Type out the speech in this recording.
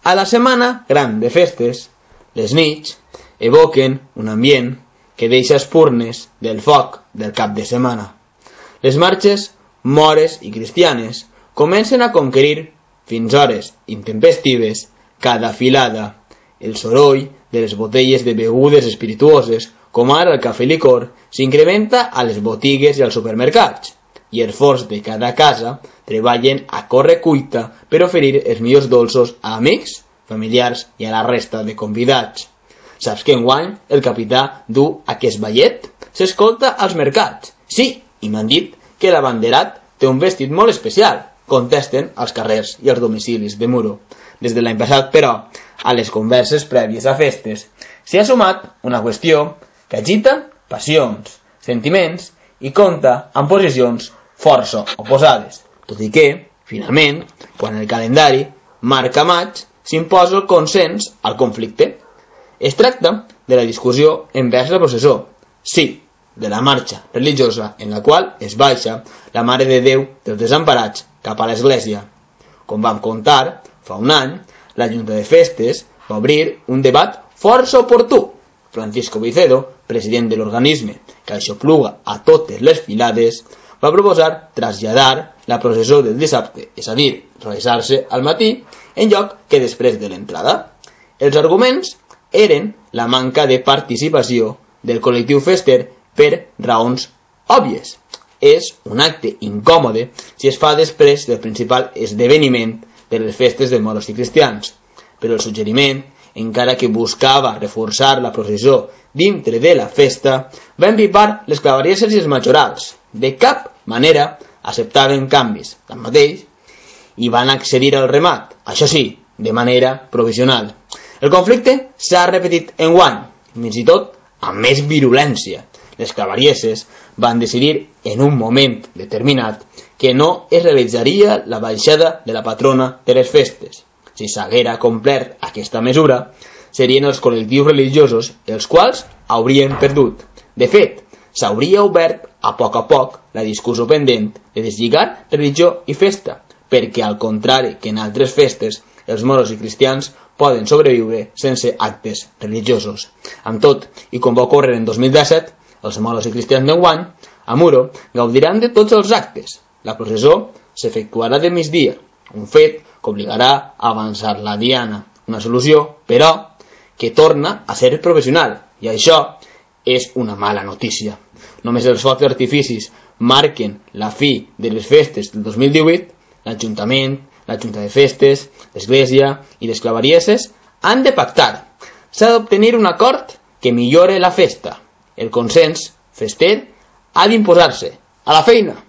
A la setmana gran de festes, les nits evoquen un ambient que deixa espurnes del foc del cap de setmana. Les marxes mores i cristianes comencen a conquerir, fins hores intempestives, cada filada. El soroll de les botelles de begudes espirituoses, com ara el cafè i licor, s'incrementa a les botigues i als supermercats, i els forns de cada casa treballen a corre cuita per oferir els millors dolços a amics, familiars i a la resta de convidats. Saps que enguany el capità du aquest ballet? S'escolta als mercats. Sí, i m'han dit que l'abanderat té un vestit molt especial, contesten als carrers i als domicilis de Muro. Des de l'any passat, però, a les converses prèvies a festes, s'hi ha sumat una qüestió que agita passions, sentiments i compta amb posicions força oposades, tot i que, finalment, quan el calendari marca maig, s'imposa el consens al conflicte. Es tracta de la discussió envers la processó, sí, de la marxa religiosa en la qual es baixa la Mare de Déu dels Desemparats cap a l'església. Com vam contar, fa un any, la Junta de Festes va obrir un debat força oportú. Francisco Vicedo, president de l'organisme que aixopluga a totes les filades, va proposar traslladar la processó del dissabte, és a dir, realitzar-se al matí en lloc que després de l'entrada. Els arguments eren la manca de participació del col·lectiu fester per raons òbvies. És un acte incòmode si es fa després del principal esdeveniment de les festes de moros i cristians, però el suggeriment, encara que buscava reforçar la processó dintre de la festa, va empipar les clavarieses i els majorals. De cap manera acceptaven canvis, tanmateix, i van accedir al remat, això sí, de manera provisional. El conflicte s'ha repetit enguany, fins i tot amb més virulència. Les clavarieses van decidir en un moment determinat que no es realitzaria la baixada de la patrona de les festes. Si s'haguera complert aquesta mesura, serien els col·lectius religiosos els quals haurien perdut. De fet, s'hauria obert a poc la discussió pendent de deslligar religió i festa, perquè al contrari que en altres festes, els moros i cristians poden sobreviure sense actes religiosos. Amb tot, i com va ocórrer en 2017, els moros i cristians d'enguany, a Muro, gaudiran de tots els actes. La processó s'efectuarà de migdia, un fet que obligarà a avançar la diana. Una solució, però, que torna a ser professional, i això és una mala notícia. Només els focs d'artificis marquen la fi de les festes del 2018, l'Ajuntament, la Junta de Festes, l'Església i les clavarieses han de pactar. S'ha d'obtenir un acord que millore la festa. El consens fester ha d'imposar-se. A la feina!